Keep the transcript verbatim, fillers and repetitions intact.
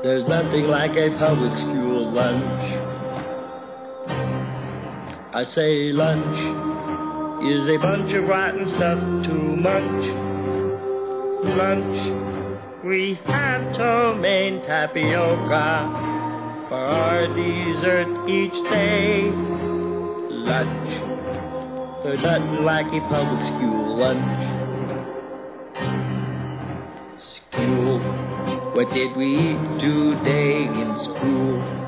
There's nothing like a public school lunch. I say lunch is a bunch of rotten stuff to munch. Lunch, we have ptomaine tapioca for our dessert each day. Lunch, there's nothing like a public school lunch. School, what did we eat today in school?